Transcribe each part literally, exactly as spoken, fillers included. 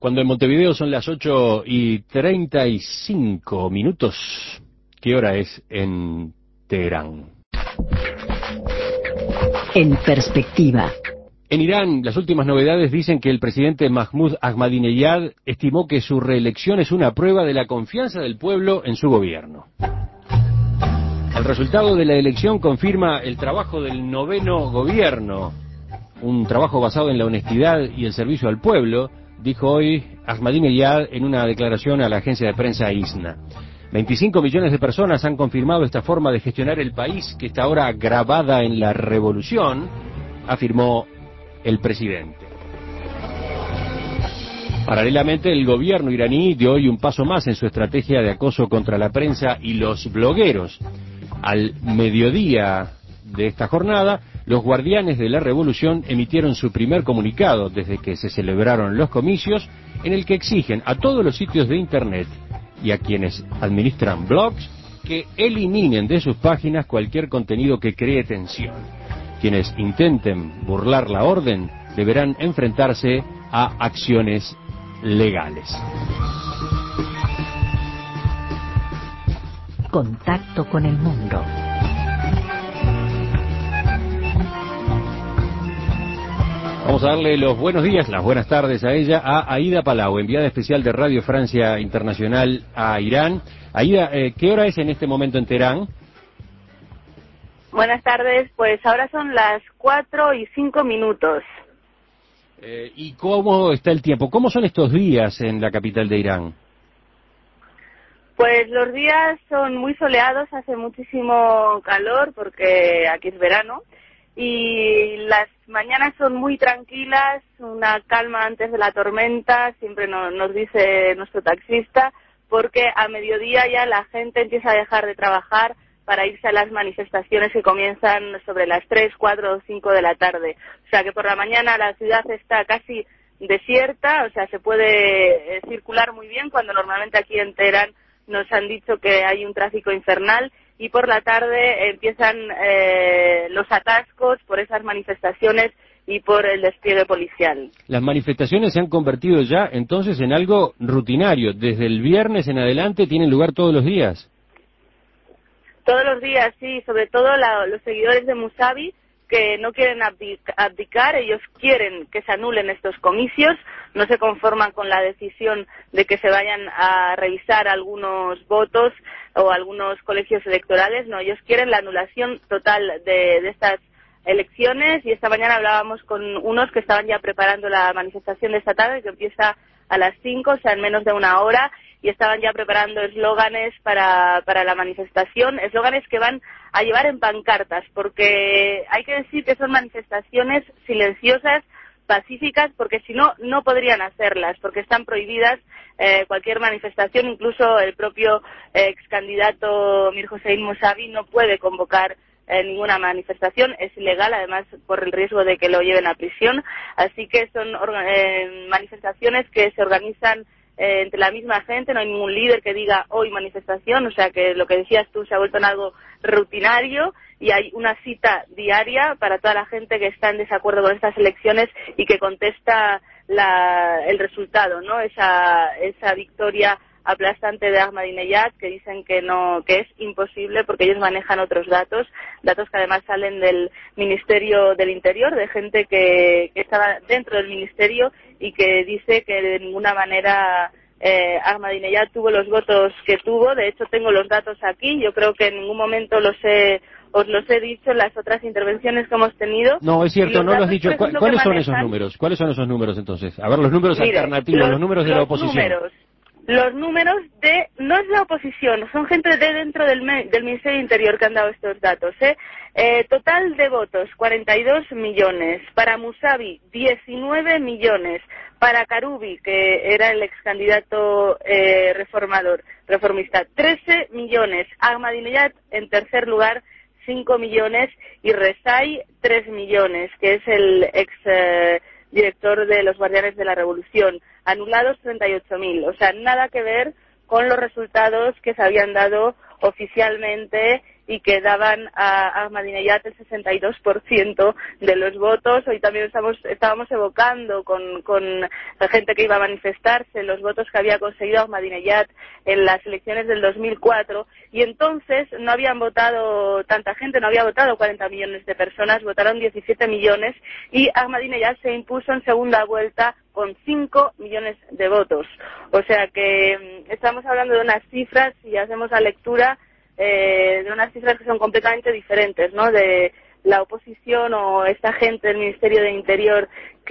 Cuando en Montevideo son las ocho y treinta y cinco minutos, ¿qué hora es en Teherán? En perspectiva. En Irán, las últimas novedades dicen que el presidente Mahmoud Ahmadinejad estimó que su reelección es una prueba de la confianza del pueblo en su gobierno. El resultado de la elección confirma el trabajo del noveno gobierno, un trabajo basado en la honestidad y el servicio al pueblo, dijo hoy Ahmadinejad en una declaración a la agencia de prensa ISNA. veinticinco millones de personas han confirmado esta forma de gestionar el país, que está ahora grabada en la revolución, afirmó el presidente. Paralelamente, el gobierno iraní dio hoy un paso más en su estrategia de acoso contra la prensa y los blogueros. Al mediodía de esta jornada, los guardianes de la revolución emitieron su primer comunicado desde que se celebraron los comicios, en el que exigen a todos los sitios de internet y a quienes administran blogs que eliminen de sus páginas cualquier contenido que cree tensión. Quienes intenten burlar la orden deberán enfrentarse a acciones legales. Contacto con el mundo. Vamos a darle los buenos días, las buenas tardes a ella, a Aida Palau, enviada especial de Radio Francia Internacional a Irán. Aida, eh, ¿qué hora es en este momento en Teherán? Buenas tardes, pues ahora son las cuatro y cinco minutos. Eh, ¿Y cómo está el tiempo? ¿Cómo son estos días en la capital de Irán? Pues los días son muy soleados, hace muchísimo calor porque aquí es verano. Y las mañanas son muy tranquilas, una calma antes de la tormenta, siempre nos, nos dice nuestro taxista, porque a mediodía ya la gente empieza a dejar de trabajar para irse a las manifestaciones que comienzan sobre las tres, cuatro o cinco de la tarde. O sea que por la mañana la ciudad está casi desierta, o sea, se puede eh, circular muy bien, cuando normalmente aquí en Teherán nos han dicho que hay un tráfico infernal. Y por la tarde empiezan eh, los atascos por esas manifestaciones y por el despliegue policial. Las manifestaciones se han convertido ya entonces en algo rutinario. Desde el viernes en adelante tienen lugar todos los días. Todos los días, sí, sobre todo la, los seguidores de Musavi, que no quieren abdicar, ellos quieren que se anulen estos comicios, no se conforman con la decisión de que se vayan a revisar algunos votos o algunos colegios electorales, no, ellos quieren la anulación total de, de estas elecciones. Y esta mañana hablábamos con unos que estaban ya preparando la manifestación de esta tarde, que empieza a las cinco, o sea, en menos de una hora, y estaban ya preparando eslóganes para, para la manifestación, eslóganes que van a llevar en pancartas, porque hay que decir que son manifestaciones silenciosas, pacíficas, porque si no, no podrían hacerlas, porque están prohibidas eh, cualquier manifestación. Incluso el propio eh, ex candidato Mir Hossein Mousavi no puede convocar eh, ninguna manifestación, es ilegal, además por el riesgo de que lo lleven a prisión. Así que son eh, manifestaciones que se organizan Eh, entre la misma gente, no hay ningún líder que diga hoy manifestación, o sea que lo que decías tú se ha vuelto en algo rutinario, y hay una cita diaria para toda la gente que está en desacuerdo con estas elecciones y que contesta la, el resultado, ¿no? Esa, esa victoria aplastante de Ahmadinejad, que dicen que no, que es imposible porque ellos manejan otros datos, datos que además salen del Ministerio del Interior, de gente que, que estaba dentro del ministerio y que dice que de ninguna manera eh, Ahmadinejad tuvo los votos que tuvo. De hecho, tengo los datos aquí, yo creo que en ningún momento los he os los he dicho en las otras intervenciones que hemos tenido. No, es cierto, no lo has dicho. Ejemplo, ¿Cuáles son manejan, esos números? ¿Cuáles son esos números entonces? A ver, los números mire, alternativos, los, los números de los la oposición. Números, los números de, no es la oposición, son gente de dentro del, del Ministerio del Interior que han dado estos datos, ¿eh? Eh, total de votos, cuarenta y dos millones. Para Musavi, diecinueve millones. Para Karubi, que era el ex candidato eh, reformador, reformista, trece millones. Ahmadinejad, en tercer lugar, cinco millones. Y Rezai, tres millones, que es el ex eh, director de los Guardianes de la Revolución. Anulados, treinta y ocho mil. O sea, nada que ver con los resultados que se habían dado oficialmente y que daban a Ahmadinejad el sesenta y dos por ciento de los votos. Hoy también estamos, estábamos evocando con, con la gente que iba a manifestarse los votos que había conseguido Ahmadinejad en las elecciones del dos mil cuatro, y entonces no habían votado tanta gente, no había votado cuarenta millones de personas, votaron diecisiete millones, y Ahmadinejad se impuso en segunda vuelta con cinco millones de votos. O sea que mm, estamos hablando de unas cifras, si hacemos la lectura, Eh, de unas cifras que son completamente diferentes, ¿no? De la oposición o esta gente del Ministerio de Interior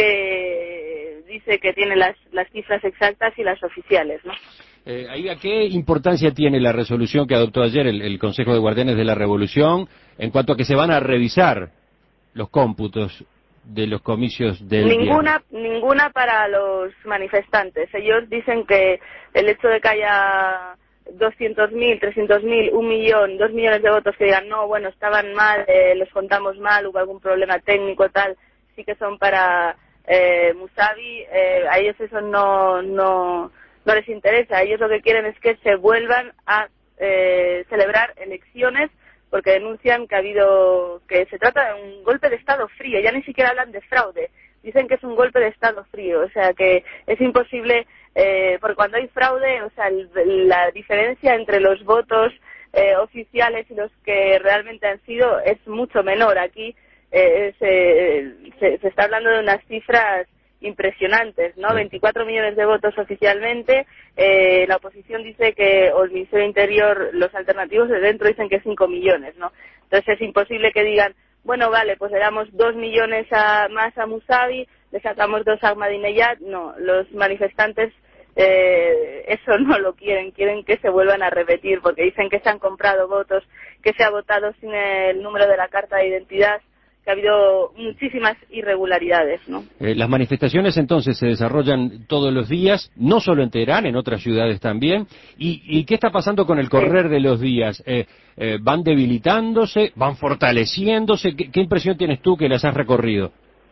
que dice que tiene las, las cifras exactas y las oficiales, ¿no? Eh, Aida, ¿qué importancia tiene la resolución que adoptó ayer el, el Consejo de Guardianes de la Revolución en cuanto a que se van a revisar los cómputos de los comicios del Ninguna, viernes? ninguna para los manifestantes. Ellos dicen que el hecho de que haya doscientos mil, trescientos mil, un millón, dos millones de votos que digan no, bueno, estaban mal, eh, los contamos mal, hubo algún problema técnico, tal, sí que son para eh, Musavi, eh, a ellos eso no, no, no les interesa. Ellos lo que quieren es que se vuelvan a eh, celebrar elecciones, porque denuncian que ha habido, que se trata de un golpe de Estado frío, ya ni siquiera hablan de fraude, dicen que es un golpe de Estado frío, o sea que es imposible. Eh, porque cuando hay fraude, o sea, el, la diferencia entre los votos eh, oficiales y los que realmente han sido es mucho menor. Aquí eh, se, se, se está hablando de unas cifras impresionantes, ¿no? veinticuatro millones de votos oficialmente, eh, la oposición dice que, o el Ministerio de Interior, los alternativos de dentro dicen que cinco millones, ¿no? Entonces es imposible que digan, bueno, vale, pues le damos dos millones a, más a Musavi, le sacamos dos a Ahmadinejad. No, los manifestantes Eh, eso no lo quieren, quieren que se vuelvan a repetir, porque dicen que se han comprado votos, que se ha votado sin el número de la carta de identidad, que ha habido muchísimas irregularidades, ¿no? Eh, las manifestaciones entonces se desarrollan todos los días, no solo en Teherán, en otras ciudades también. ¿Y, y qué está pasando con el correr sí. de los días? Eh, eh, ¿Van debilitándose? ¿Van fortaleciéndose? ¿Qué, qué impresión tienes tú que las has recorrido?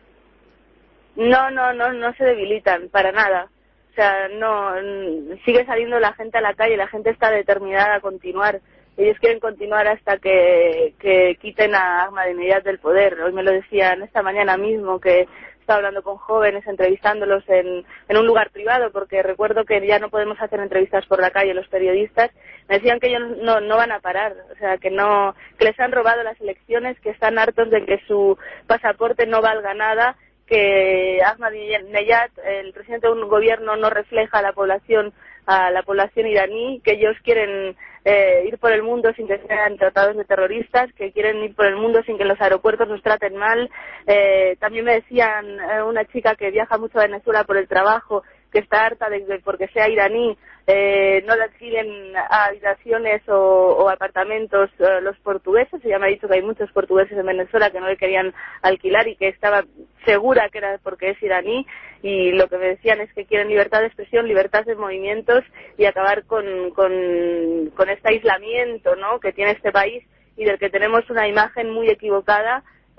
No, no, no, no se debilitan, para nada. O sea, no, sigue saliendo la gente a la calle, la gente está determinada a continuar. Ellos quieren continuar hasta que, que quiten a Ahmadinejad del poder. Hoy me lo decían esta mañana mismo, que estaba hablando con jóvenes, entrevistándolos en, en un lugar privado, porque recuerdo que ya no podemos hacer entrevistas por la calle los periodistas. Me decían que ellos no, no van a parar, o sea, que no, que les han robado las elecciones, que están hartos de que su pasaporte no valga nada, que Ahmadinejad, el presidente de un gobierno, no refleja a la población, a la población iraní, que ellos quieren eh, ir por el mundo sin que sean tratados de terroristas, que quieren ir por el mundo sin que en los aeropuertos los traten mal. Eh, también me decían eh, una chica que viaja mucho a Venezuela por el trabajo, que está harta de que porque sea iraní eh, no le alquilen habitaciones o, o apartamentos eh, los portugueses. Ella me ha dicho que hay muchos portugueses en Venezuela que no le querían alquilar y que estaba segura que era porque es iraní, y lo que me decían es que quieren libertad de expresión, libertad de movimientos y acabar con, con, con este aislamiento, ¿no?, que tiene este país y del que tenemos una imagen muy equivocada,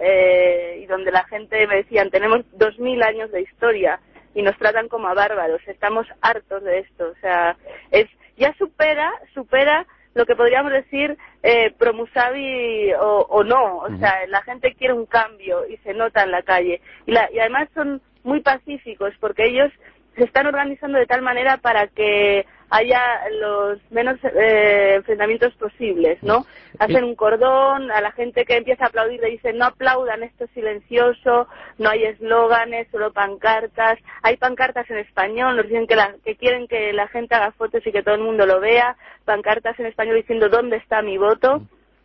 eh, y donde la gente, me decían, tenemos dos mil años de historia y nos tratan como a bárbaros. Estamos hartos de esto. O sea, es ya supera, supera lo que podríamos decir eh, pro Musavi o, o no. O sea, la gente quiere un cambio y se nota en la calle. Y, la, y además son muy pacíficos, porque ellos se están organizando de tal manera para que haya los menos eh, enfrentamientos posibles, ¿no? Hacen un cordón, a la gente que empieza a aplaudir le dicen no aplaudan, esto es silencioso, no hay eslóganes, solo pancartas. Hay pancartas en español, nos dicen que, la, que quieren que la gente haga fotos y que todo el mundo lo vea, pancartas en español diciendo ¿dónde está mi voto?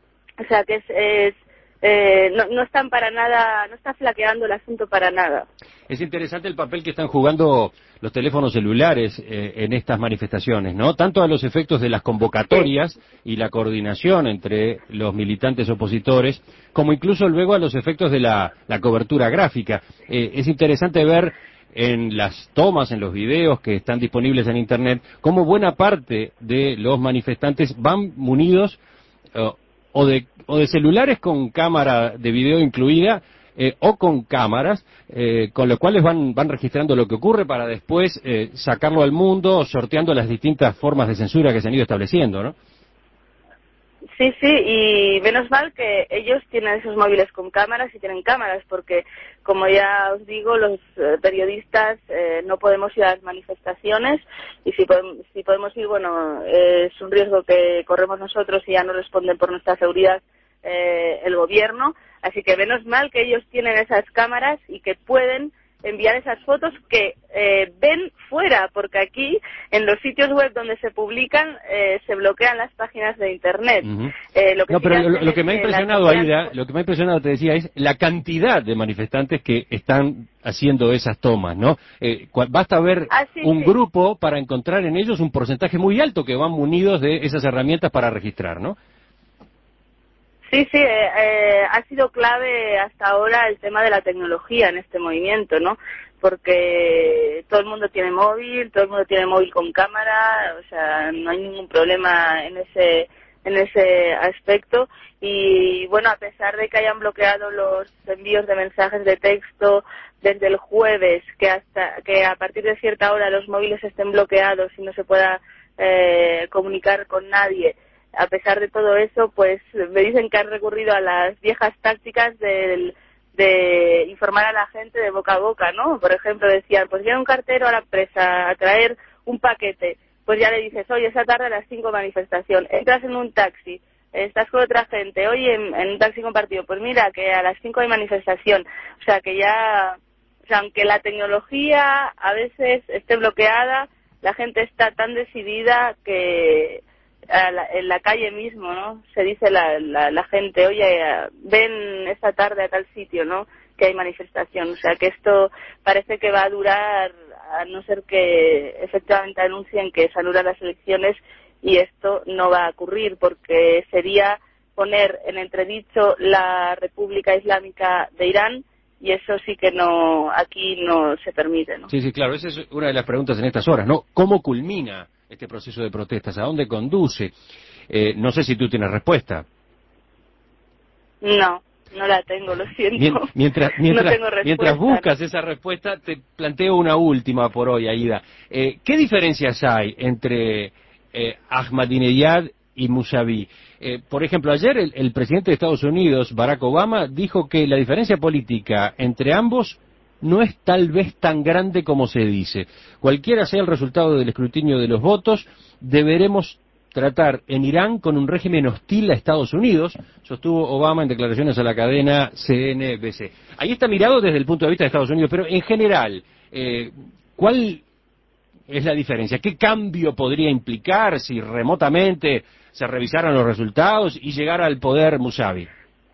O sea que es... es Eh, no, no están para nada, no está flaqueando el asunto para nada. Es interesante el papel que están jugando los teléfonos celulares eh, en estas manifestaciones, ¿no? Tanto a los efectos de las convocatorias y la coordinación entre los militantes opositores, como incluso luego a los efectos de la, la cobertura gráfica. Eh, es interesante ver en las tomas, en los videos que están disponibles en Internet, cómo buena parte de los manifestantes van munidos uh, o de o de celulares con cámara de video incluida, eh, o con cámaras, eh, con los cuales van van registrando lo que ocurre para después eh, sacarlo al mundo, sorteando las distintas formas de censura que se han ido estableciendo, ¿no? Sí, sí, y menos mal que ellos tienen esos móviles con cámaras y tienen cámaras, porque, como ya os digo, los eh, periodistas eh, no podemos ir a las manifestaciones, y si podemos, si podemos ir, bueno, eh, es un riesgo que corremos nosotros y ya no responden por nuestra seguridad eh, el gobierno, así que menos mal que ellos tienen esas cámaras y que pueden enviar esas fotos que eh, ven fuera, porque aquí en los sitios web donde se publican eh, se bloquean las páginas de internet. Uh-huh. eh, lo que no, sí pero que lo, lo que me ha que impresionado, las... Aida, lo que me ha impresionado, te decía, es la cantidad de manifestantes que están haciendo esas tomas, ¿no? Eh, basta ver ah, sí, un sí. grupo para encontrar en ellos un porcentaje muy alto que van munidos de esas herramientas para registrar, ¿no? Sí, sí, eh, eh, ha sido clave hasta ahora el tema de la tecnología en este movimiento, ¿no? Porque todo el mundo tiene móvil, todo el mundo tiene móvil con cámara, o sea, no hay ningún problema en ese en ese aspecto. Y bueno, a pesar de que hayan bloqueado los envíos de mensajes de texto desde el jueves, que hasta que a partir de cierta hora los móviles estén bloqueados y no se pueda eh, comunicar con nadie, a pesar de todo eso, pues me dicen que han recurrido a las viejas tácticas del, de informar a la gente de boca a boca, ¿no? Por ejemplo, decían, pues viene un cartero a la empresa a traer un paquete, pues ya le dices, oye, esa tarde a las cinco manifestación, entras en un taxi, estás con otra gente, oye, en, en un taxi compartido, pues mira, que a las cinco hay manifestación, o sea, que ya, o sea, aunque la tecnología a veces esté bloqueada, la gente está tan decidida que a la, en la calle mismo, ¿no? Se dice la, la, la gente, oye, ven esta tarde a tal sitio, ¿no? Que hay manifestación. O sea, que esto parece que va a durar, a no ser que efectivamente anuncien que se anulan las elecciones, y esto no va a ocurrir, porque sería poner en entredicho la República Islámica de Irán, y eso sí que no, aquí no se permite, ¿no? Sí, sí, claro, esa es una de las preguntas en estas horas, ¿no? ¿Cómo culmina este proceso de protestas? ¿A dónde conduce? Eh, no sé si tú tienes respuesta. No, no la tengo, lo siento. Mientras, mientras, no tengo respuesta. mientras buscas esa respuesta, te planteo una última por hoy, Aida. Eh, ¿Qué diferencias hay entre eh, Ahmadinejad y Mousavi? Eh, por ejemplo, ayer el, el presidente de Estados Unidos, Barack Obama, dijo que la diferencia política entre ambos no es tal vez tan grande como se dice. Cualquiera sea el resultado del escrutinio de los votos, deberemos tratar en Irán con un régimen hostil a Estados Unidos, sostuvo Obama en declaraciones a la cadena C N B C. Ahí está mirado desde el punto de vista de Estados Unidos, pero en general, eh, ¿cuál es la diferencia? ¿Qué cambio podría implicar si remotamente se revisaran los resultados y llegara al poder Mousavi?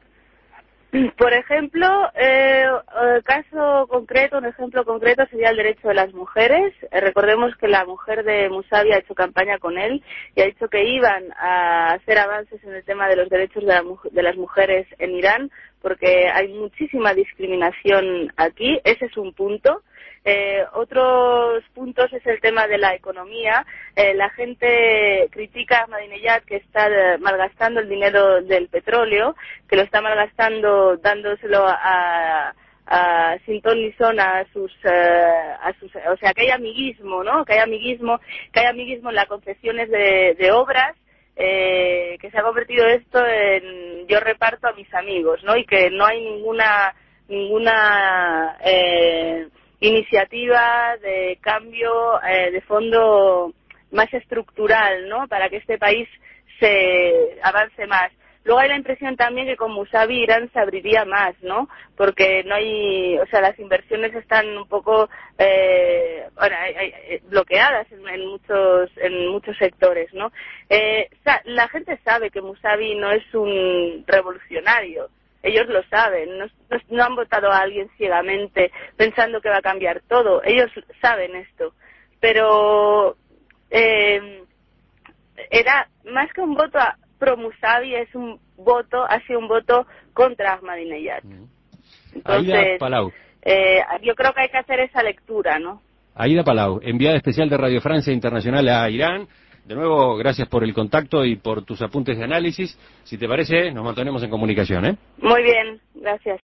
Por ejemplo, eh, eh, caso concreto, un ejemplo concreto sería el derecho de las mujeres. Eh, recordemos que la mujer de Mousavi ha hecho campaña con él y ha dicho que iban a hacer avances en el tema de los derechos de, la, de las mujeres en Irán, porque hay muchísima discriminación aquí. Ese es un punto. Eh, otros puntos es el tema de la economía. Eh, la gente critica a Ahmadinejad que está eh, malgastando el dinero del petróleo, que lo está malgastando dándoselo a, a sin ton ni son a sus, eh, a sus, o sea, que hay amiguismo, ¿no? Que hay amiguismo, que hay amiguismo en las concesiones de, de obras. Eh, que se ha convertido esto en yo reparto a mis amigos, ¿no? Y que no hay ninguna ninguna eh, iniciativa de cambio eh, de fondo más estructural, ¿no? Para que este país se avance más. Luego hay la impresión también que con Mousavi Irán se abriría más, ¿no? Porque no hay, o sea, las inversiones están un poco eh, bueno, hay, hay, bloqueadas en, en muchos en muchos sectores, ¿no? Eh, la gente sabe que Mousavi no es un revolucionario. Ellos lo saben, no, no, no han votado a alguien ciegamente pensando que va a cambiar todo. Ellos saben esto, pero eh, era más que un voto a pro Mousavi, es un voto, ha sido un voto contra Ahmadinejad. Entonces, Aida Palau. Eh, yo creo que hay que hacer esa lectura, ¿no? Aida Palau, enviada especial de Radio Francia Internacional a Irán. De nuevo, gracias por el contacto y por tus apuntes de análisis. Si te parece, nos mantenemos en comunicación, ¿eh? Muy bien, gracias.